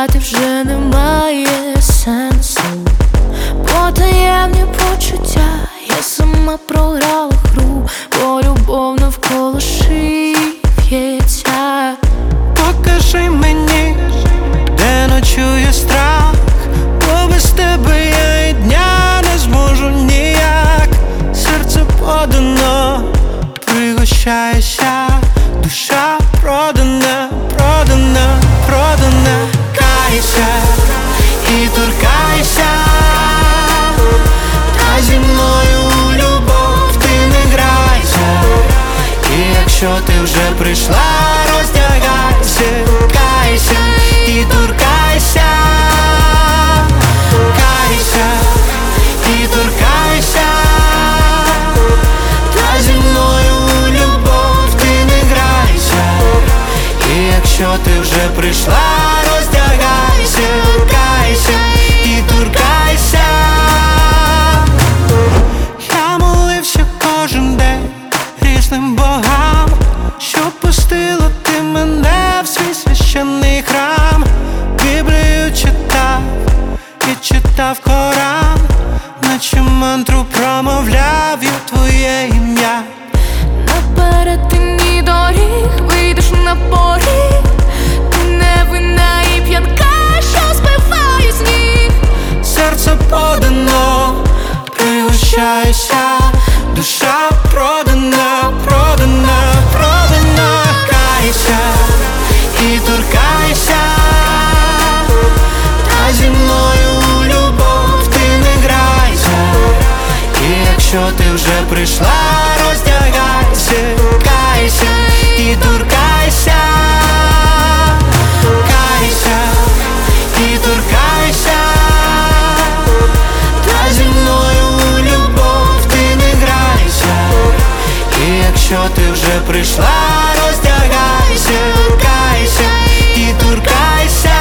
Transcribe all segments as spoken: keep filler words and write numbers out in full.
чекати вже немає сенсу. Потаємні почуття, я сама програла гру, бо любов навколо шиється. Покажи мені, де ночує страх, бо без тебе я і дня не зможу ніяк. Серце подано, пригощаєшся, душа продана, продана, продана. Кайся і торкайся, та зі мною у любов ти не грайся. І якщо ти вже прийшла, роздягайся, кайся і торкайся, кайся і торкайся, та зі мною у любов ти не грайся. І якщо ти вже прийшла, роздягайся, кайся і торкайся. Я молився кожен день різним богам, щоб пустила ти мене в свій священний храм. Біблію читав і читав Коран, наче мантру промовляв я твоє ім'я. На перетині доріг вийдеш на поріг, ти невинна і п'янка, що збиває сніг. Серце подано, пригощайся, душа продана, продана, продана. Кайся і торкайся, та зі мною у любов ти не грайся. І якщо ти вже прийшла, роздягайся, кайся і торкайся, кайся і торкайся, та зі мною у любов ти не грайся. І якщо ти вже прийшла, роздягайся, кайся і торкайся.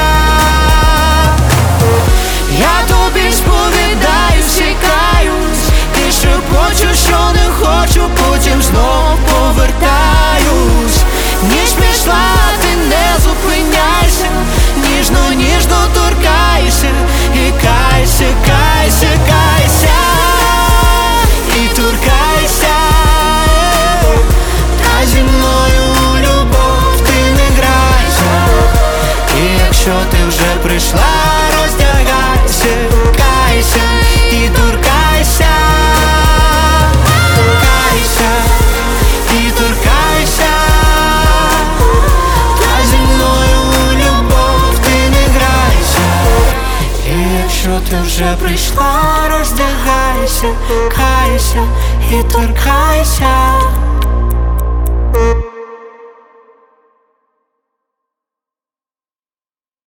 Я тобі сповідаюсь і каюсь, ти шепочу, що не хочу, потім знов повертаюсь. Ніж пішла, ти не зупиняйся, ніжно, ніжно торкайся і кайся, кайся, кайся і торкайся, та зі мною у любов ти не грайся. І якщо ти вже прийшла, роздягайся, кайся і торкайся, кайся і торкайся, та зі мною у любов ти не грайся. І якщо ти вже прийшла, роздягайся, кайся і торкайся.